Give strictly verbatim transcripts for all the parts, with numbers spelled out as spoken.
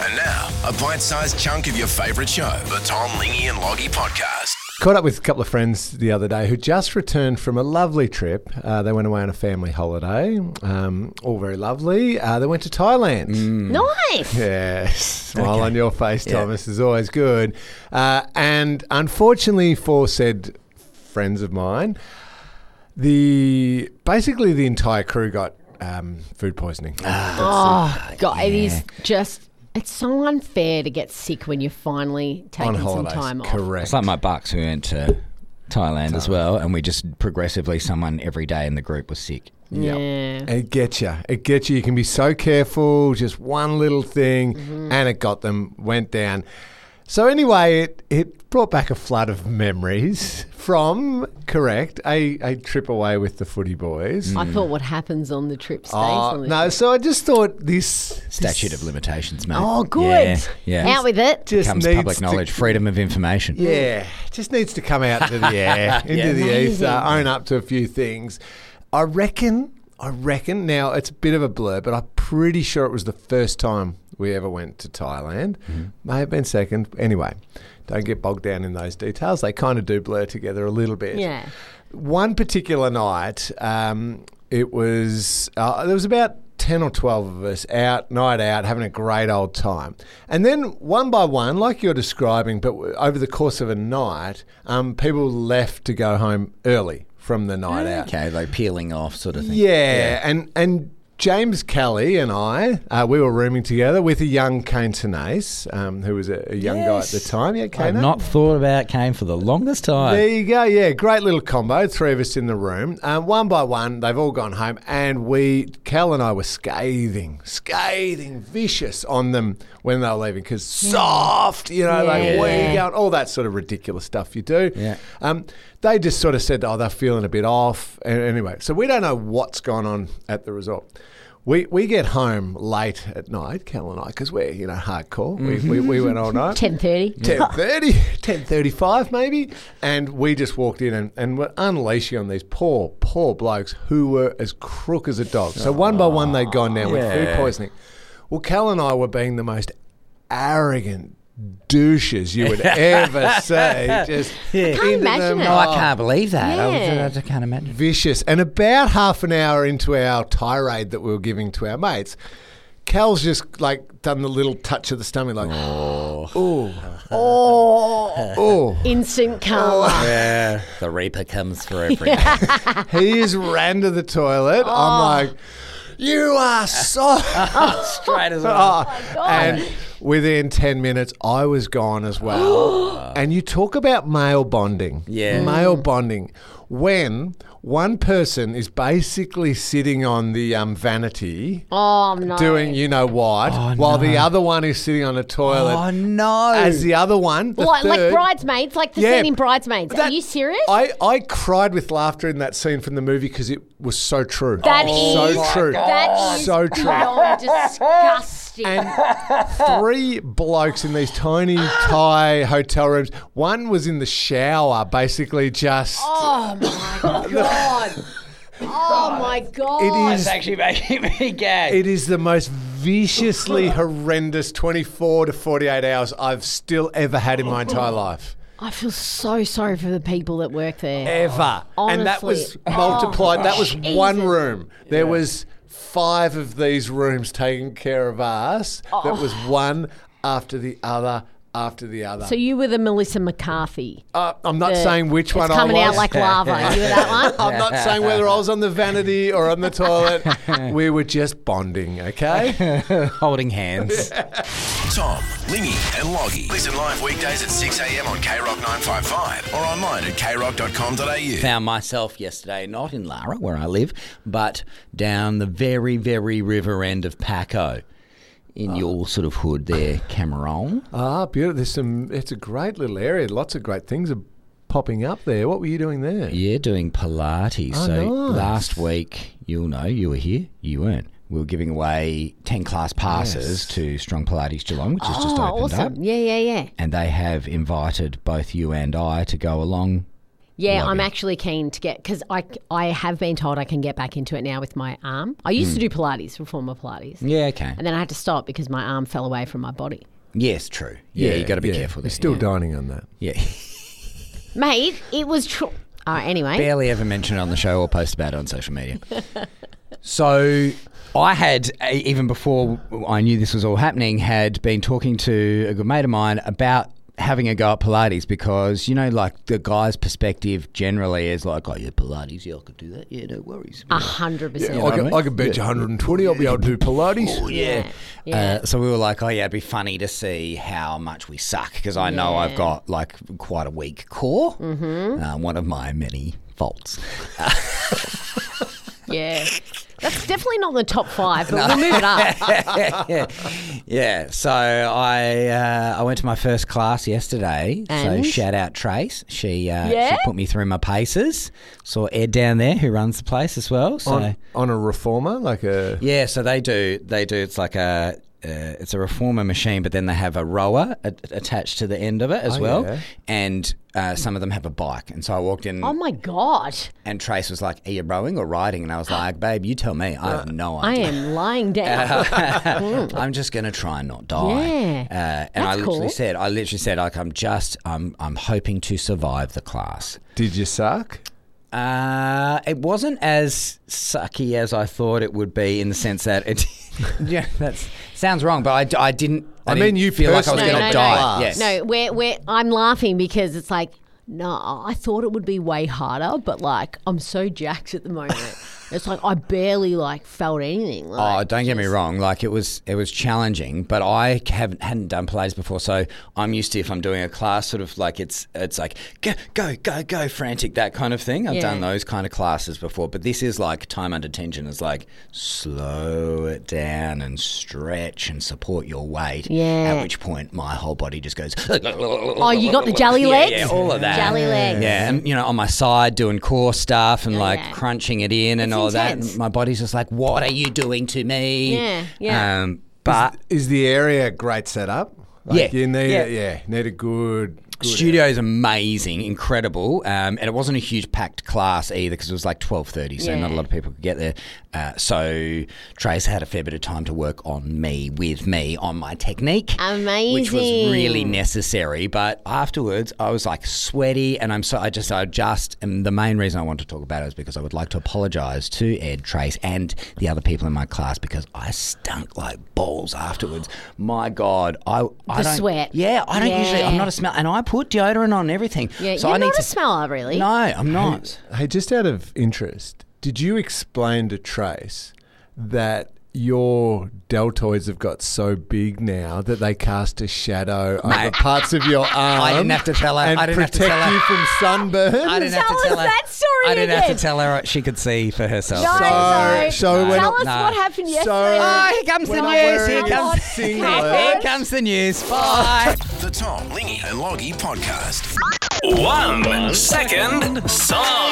And now, a bite-sized chunk of your favourite show, the Tom, Lingy and Loggy podcast. Caught up with a couple of friends the other day who just returned from a lovely trip. Uh, they went away on a family holiday, um, all very lovely. Uh, they went to Thailand. Mm. Nice. Yes, smile Okay. on your face, Yeah. Thomas, is always good. Uh, and unfortunately for said friends of mine, the basically the entire crew got um, food poisoning. Oh, God, it is just, it's so unfair to get sick when you're finally on taking some holidays, time off. correct. It's like my bucks who went to Thailand as well, and we just progressively, someone every day in the group was sick. Yeah. It gets you. It gets you. You can be so careful, just one little thing, Mm-hmm. and it got them, went down. So anyway, it, it brought back a flood of memories from, correct, a, a trip away with the footy boys. I thought what happens on the trip stays Oh, on the no, trip. so I just thought this... Statute this of limitations, mate. Oh, good. Yeah, yeah. Out with it. just Becomes needs public to- knowledge, freedom of information. Yeah, just needs to come out into the air, into Yeah. the Amazing. ether, own up to a few things. I reckon, I reckon, now it's a bit of a blur, but I'm pretty sure it was the first time we ever went to Thailand. Mm-hmm. May have been second. Anyway, don't get bogged down in those details. They kind of do blur together a little bit. Yeah. One particular night, um, it was, uh, there was about ten or twelve of us out, night out, having a great old time. And then one by one, like you're describing, but w- over the course of a night, um, people left to go home early from the night out. Okay, like peeling off sort of thing. Yeah, and and James Kelly and I, uh, we were rooming together with a young Kane Tenase, um, who was a, a young guy at the time. Yeah, I've Kane. not thought about Kane for the longest time. There you go. Yeah, great little combo. Three of us in the room. Um, one by one, they've all gone home, and we, Cal and I, were scathing, scathing, vicious on them when they were leaving because soft, you know, like Yeah. where you going, all that sort of ridiculous stuff you do. Yeah. Um, they just sort of said, oh, they're feeling a bit off. And anyway, so we don't know what's gone on at the resort. We we get home late at night, Cal and I, because we're, you know, hardcore. We, we, we went all night. ten thirty. ten thirty, ten thirty-five maybe, and we just walked in and, and were unleashing on these poor, poor blokes who were as crook as a dog. So one by one they'd gone down with food Yeah. poisoning. Well, Cal and I were being the most arrogant douches you would ever see. Just Can't into imagine them. it. No, I can't believe that. I, Yeah. was, I can't imagine. Vicious. And about half an hour into our tirade that we were giving to our mates, Cal's just like done the little touch of the stomach, like, oh, oh, Oh, oh. instant karma. Yeah, the Reaper comes for everything. He just ran to the toilet. Oh. I'm like, you are so... Straight as well. Oh, and within ten minutes, I was gone as well. And you talk about male bonding. Yeah. Male bonding. When one person is basically sitting on the um, vanity Oh, no. doing you know what, Oh, while the no. other one is sitting on a toilet. Oh, no. As the other one, the like, like third- Bridesmaids, like the Yeah. scene in Bridesmaids. Are That- you serious? I, I cried with laughter in that scene from the movie because it was so true. That so is- true. That is so true. beyond disgusting. And three blokes in these tiny Thai hotel rooms. One was in the shower, basically just. Oh my god! Oh my god! It It's is. actually making me gag. It is the most viciously horrendous twenty-four to forty-eight hours I've still ever had in my entire life. I feel so sorry for the people that work there. Ever. And that was Honestly. multiplied. Oh, that was one Jesus. room. There was five of these rooms taking care of us. That was one after the other after the other. So you were the Melissa McCarthy. uh, I'm not The- saying which one it's I coming was. out like lava. You were that one? I'm not saying whether I was on the vanity or on the toilet. We were just bonding, okay? Holding hands. Tom, Lingy and Loggy. Listen live weekdays at six a.m. on K Rock nine five five or online at k rock dot com dot a u. Found myself yesterday, not in Lara, where I live, but down the very, very river end of Paco. In your sort of hood there, Cameron. Ah, beautiful. There's some. It's a great little area. Lots of great things are popping up there. What were you doing there? Yeah, doing Pilates. Oh, so nice. last week, you'll know, you were here, you weren't. We were giving away ten class passes Yes. to Strong Pilates Geelong, which has just Oh, opened awesome. up. Yeah, yeah, yeah. And they have invited both you and I to go along Yeah, Love I'm it. actually keen to get, because I, I have been told I can get back into it now with my arm. I used to do Pilates, reformer Pilates. Yeah, okay. And then I had to stop because my arm fell away from my body. Yes, true. Yeah, you got to be yeah. careful there. You're still yeah. dining on that. Yeah. Mate, it was true. Oh, anyway. Barely ever mentioned it on the show or post about it on social media. So I had, uh, even before I knew this was all happening, had been talking to a good mate of mine about having a go at Pilates because, you know, like the guy's perspective generally is like, oh, yeah, Pilates, yeah, I could do that. Yeah, no worries. A hundred percent. I, could, I could bench one hundred twenty. I'll be able to do Pilates. Oh, yeah. Yeah. Uh, so we were like, oh, yeah, it'd be funny to see how much we suck because I know Yeah. I've got like quite a weak core. Mm-hmm. Uh, one of my many faults. Yeah. That's definitely not in the top five, but we'll move it up. yeah. yeah. So I uh, I went to my first class yesterday. And? So shout out Trace. She uh, Yeah? she put me through my paces. Saw Ed down there who runs the place as well. So On, on a reformer, like a... yeah, so they do they do it's like a uh, it's a reformer machine, but then they have a rower a- attached to the end of it as Oh, well, yeah. and uh, some of them have a bike. And so I walked in, Oh, my God. and Trace was like, "Are you rowing or riding?" And I was like, "Babe, you tell me. I have no I idea." am lying down. I'm just gonna try and not die. Yeah. Uh, and I That's literally cool. said, I literally said, like, I'm just, I'm, I'm hoping to survive the class. Did you suck? Uh, it wasn't as sucky as I thought it would be in the sense that it. yeah, that sounds wrong, but I, I didn't. I, I didn't mean, you feel like I was personally- going No, to no, no. die. Yes. No, we're, we're, I'm laughing because it's like, no, I thought it would be way harder, but like, I'm so jacked at the moment. It's like I barely like felt anything. Like, Oh, don't get me just- wrong. Like it was, it was challenging, but I haven't hadn't done Pilates before, so I'm used to if I'm doing a class, sort of like it's it's like go go go go frantic, that kind of thing. I've Yeah. done those kind of classes before, but this is like time under tension. It's like slow it down and stretch and support your weight. Yeah. At which point my whole body just goes. Oh, you got the jelly Yeah, legs? yeah, all of that. Jelly legs. Yeah, and you know, on my side doing core stuff and Oh, like yeah. crunching it in and It's all that. intense. And my body's just like, what are you doing to me? Yeah, yeah. Um, but Is the area great setup? Like Yeah, You need yeah. it, yeah. Need a good... good studio is amazing, incredible, um, and it wasn't a huge packed class either because it was like twelve thirty, so Yeah. not a lot of people could get there. Uh, so Trace had a fair bit of time to work on me, with me, on my technique, which was Amazing. really necessary. But afterwards, I was like sweaty, and I'm so I just I just and the main reason I want to talk about it is because I would like to apologise to Ed, Trace, and the other people in my class because I stunk like balls afterwards. My God, I I The don't, sweat. Yeah, I don't usually. I'm Yeah. not a smell, and I put deodorant on and everything. Yeah, so you're I need not to a smeller, really. No, I'm not. Hey, just out of interest, did you explain to Trace that your deltoids have got so big now that they cast a shadow over Mate. parts of your arm? I didn't have to tell her. And I didn't have to protect tell her. you from sunburn. I didn't have Tell to us tell her. that story I didn't have again. to tell her. She could see for herself. No, So- no. so we're Tell not- us No. what happened yesterday. So- Oh, here comes the We're not news. Here wearing comes, singlet. here comes the news. Bye. The Tom, Lingy and Loggy Podcast. One second song.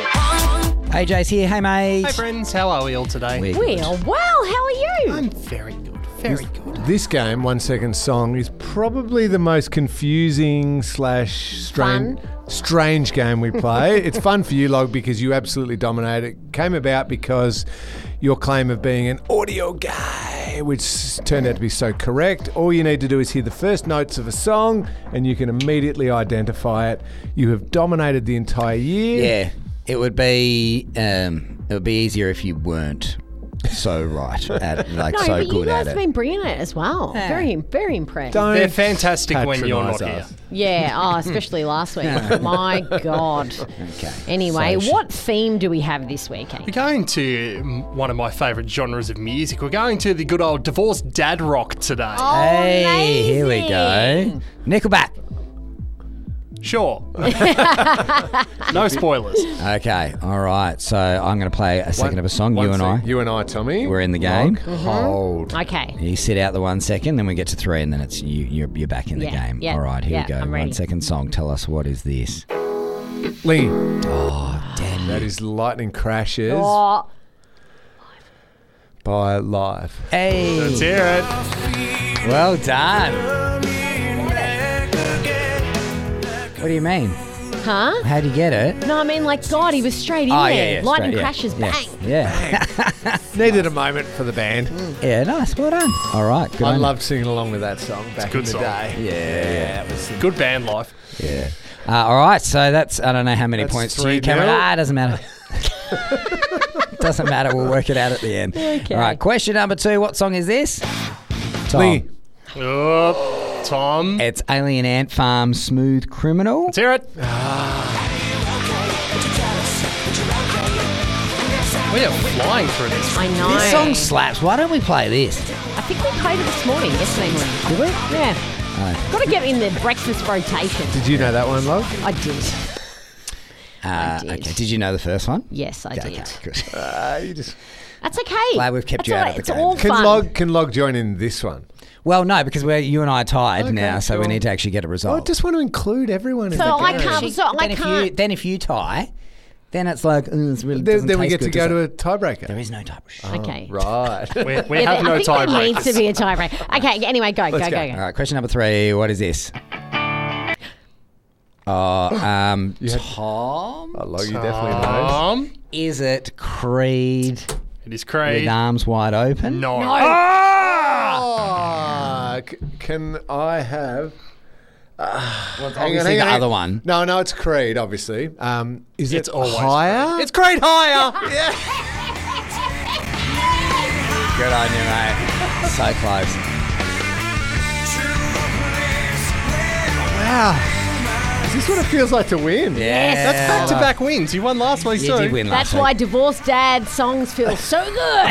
Hey, Jace here. Hey, mate. Hi friends, how are we all today? We're We good. are well. How are you? I'm very good, very good. This game, One Second Song, is probably the most confusing slash strange, strange game we play. It's fun for you, Log, because you absolutely dominate. It came about because your claim of being an audio guy, which turned out to be so correct. All you need to do is hear the first notes of a song and you can immediately identify it. You have dominated the entire year. Yeah, it would be um, it would be easier if you weren't so right at like no, so but you good guys at have it. been bringing it as well. Very, very impressed. Don't They're fantastic when you're not patronise here. us. Yeah, oh, especially last week. My God. Okay. Anyway, So- what theme do we have this week, We're Hank? going to mm, one of my favourite genres of music. We're going to the good old divorced dad rock today. Oh, Hey, here we go. amazing. Nickelback. Sure. No spoilers. Okay, all right. So I'm going to play a second of a song. One You and sec. I. You and I, Tommy. We're in the game. Log, Hold. Okay. You sit out the one second, then we get to three, and then it's you. You're, you're back in the Yeah, game. yeah, All right, here yeah, we go. I'm One ready. second song. Tell us what is this? Lee, Oh, damn that you. is Lightning Crashes Oh, by Live. Hey, Let's hear it. well done. What do you mean? Huh? How'd you get it? No, I mean, like, God, he was straight in Oh, there. yeah, yeah. Lightning straight, yeah. crashes, yeah. bang. Yeah. Needed a moment for the band. Yeah, nice. Well done. All right. Good I on you. loved singing along with that song back good in the song. day. Yeah. it was Good band life. Yeah. Uh, all right. So that's, I don't know how many That's points to three you, Cameron. nil. Ah, it doesn't matter. Doesn't matter. We'll work it out at the end. Okay. All right. Question number two. What song is this? Tom. Lee. Oh, Tom. It's Alien Ant Farm Smooth Criminal. Let's hear it. We are flying through this. I know. This song slaps. Why don't we play this? I think we played it this morning, yesterday morning. Did we? Yeah. Got to get in the breakfast rotation. Did you know that one, Log? I did. Uh, did. Okay. Did you know the first one? Yes, I Okay, did. good. Uh, you just... That's okay. Glad we've kept That's you all out right. of the It's game. all Can fun. Log can Log join in this one? Well, no, because we're you and I are tied Okay, now, so we cool. need to actually get a result. I just want to include everyone in So the I game. can't. So I then if you can't. then if you tie, then it's like mm, it's really Then, doesn't then we taste get to good, go does to it? a tiebreaker. There is no tiebreaker. Okay. Right. We, we Yeah, have I no think there needs to tiebreakers. be a tiebreak. Okay. Anyway, go, go, Let's go, go. go. All right, question number three. What is this? Oh, um, You had- Tom. Oh, Log, you definitely know. Tom. Is it Creed It is with Craig. arms wide open? No. Ah, c- can I have... Well, Hang on, obviously hang the on, hang other on. one. No, no, it's Creed, obviously. Um, is It's it always higher? Creed. It's Creed higher. Yeah. Good on you, mate. So close. Wow. Is this what it feels like to win? Yeah. That's back-to-back wins. You won last week, You too. did win last That's why week. divorced dad songs feel so good.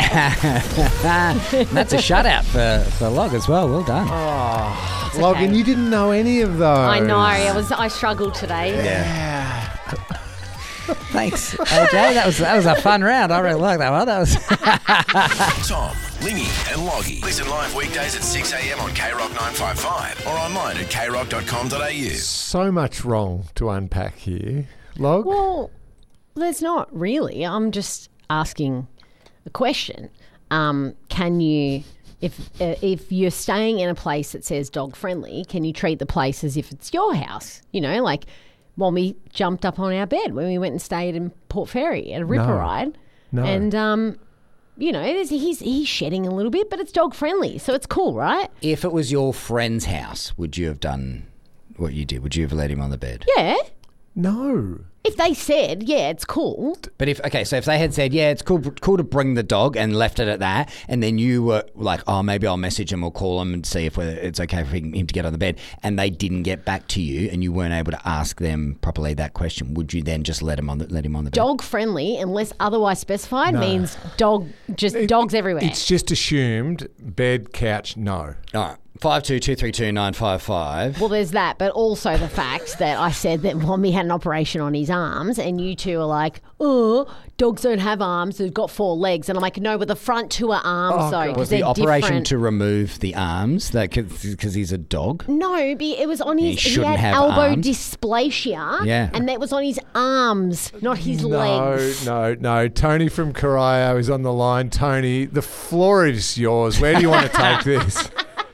That's a shutout for, for Log as well. Well done. It's Logan, okay. you didn't know any of those. I know. I was. I struggled today. Yeah. Thanks, A J. That was that was a fun round. I really like that one. That was. Tom, Lingy and Loggy. Listen live weekdays at six a.m. on K Rock nine five five or online at k rock dot com dot a u. So much wrong to unpack here. Log? Well, there's not really. I'm just asking a question. Um, can you, if uh, if you're staying in a place that says dog friendly, can you treat the place as if it's your house? You know, like Mommy jumped up on our bed when we went and stayed in Port Fairy at a Ripper No. ride. No. And, um, you know, there's, he's, he's shedding a little bit, but it's dog friendly. So it's cool, right? If it was your friend's house, would you have done what you did? Would you have let him on the bed? Yeah. No. If they said, yeah, it's cool. But if okay, so if they had said, yeah, it's cool, cool to bring the dog, and left it at that, and then you were like, oh, maybe I'll message him or call him and see if whether it's okay for him to get on the bed, and they didn't get back to you, and you weren't able to ask them properly that question, would you then just let him on the let him on the bed? Dog friendly, unless otherwise specified, means dog, just dogs everywhere. It's just assumed bed, couch, no. All right, five two two three two nine five five. Well, there's that, but also the fact that I said that Mommy had an operation on his arms, and you two are like, oh, dogs don't have arms, they've got four legs. And I'm like, no, but the front two are arms, though, because Was they're the operation different. to remove the arms that because he's a dog? No, be- it was on his. He He, shouldn't had have elbow arms. dysplasia, Yeah. and that was on his arms, not his No, legs. no, no. Tony from Corio is on the line. Tony, the floor is yours. Where do you want to take this?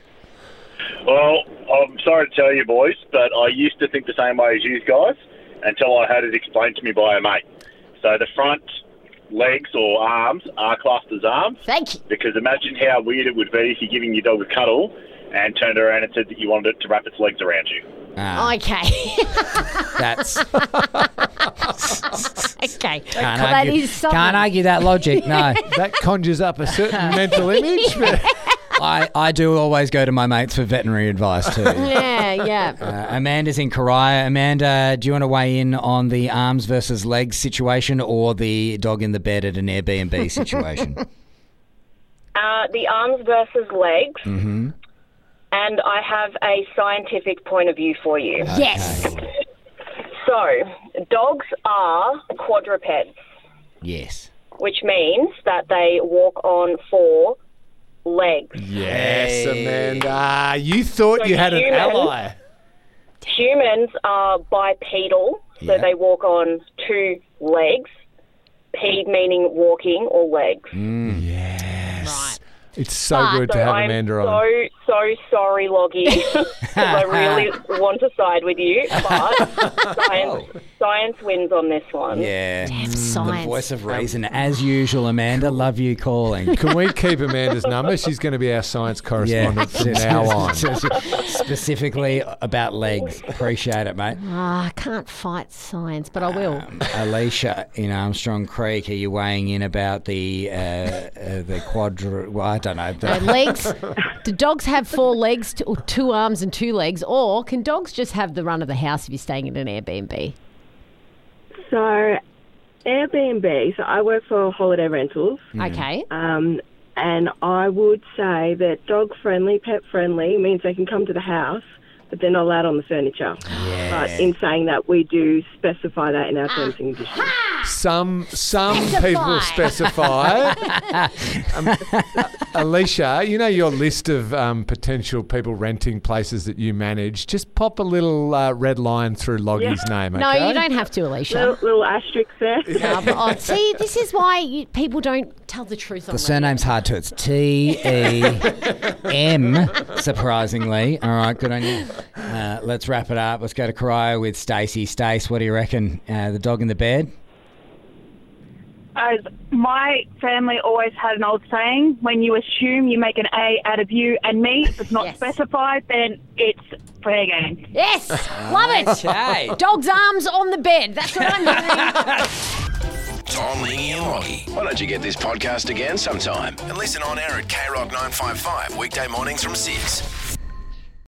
Well, I'm sorry to tell you, boys, but I used to think the same way as you guys until I had it explained to me by a mate. So the front legs or arms are classed as arms, Thank you. because imagine how weird it would be if you're giving your dog a cuddle and turned around and said that you wanted it to wrap its legs around you. Ah, Okay. that's okay. can't, Well, that argue, is something. can't argue that logic. No. That conjures up a certain mental image. But I, I do always go to my mates for veterinary advice too. Yeah, yeah. Uh, Amanda's in Corio. Amanda, do you want to weigh in on the arms versus legs situation or the dog in the bed at an Airbnb situation? Uh, the arms versus legs. Mm-hmm. And I have a scientific point of view for you. Yes. So, dogs are quadrupeds, Yes. which means that they walk on four legs. yes, Amanda. You thought So you had an humans- ally. Humans are bipedal, so Yeah. they walk on two legs. Ped meaning walking or legs. Yes. Right. It's so But- good to So have I'm Amanda so, on. so sorry, Loggy, because I really want to side with you, but science, science wins on this one. Yeah. Damn The science. voice of reason, as usual, Amanda. Love you calling. Can we keep Amanda's number? She's going to be our science correspondent from now on. Specifically about legs. Appreciate it, mate. Oh, I can't fight science, but I will. Um, Alicia in Armstrong Creek, are you weighing in about the uh, uh, the quadru? Well, I don't know. No, legs. Do dogs have four legs, to, or two arms and two legs, or can dogs just have the run of the house if you're staying in an Airbnb? So, Airbnb, so I work for Holiday Rentals, Okay. um, and I would say that dog-friendly, pet-friendly means they can come to the house, but they're not allowed on the furniture. Yeah. But in saying that, we do specify that in our terms and conditions. Some some Specify. people specify. um, Alicia, you know your list of um, potential people renting places that you manage. Just pop a little uh, red line through Loggie's name. No, okay? you don't have to, Alicia. Little, little asterisk there. No, but, oh, see, this is why you, people don't tell the truth on The surname's hard too. It's T E M, surprisingly. All right, good on you. Uh, let's wrap it up. Let's go to Cryo with Stacey. Stace, what do you reckon? Uh, the dog in the bed? As my family always had an old saying, when you assume you make an A out of you and me, if it's not Yes. specified, then it's fair game. Yes, love it. Okay. Dog's arms on the bed. That's what I'm hearing. Tom, Lingy and Loggy. Why don't you get this podcast again sometime and listen on air at K Rock nine five five weekday mornings from six.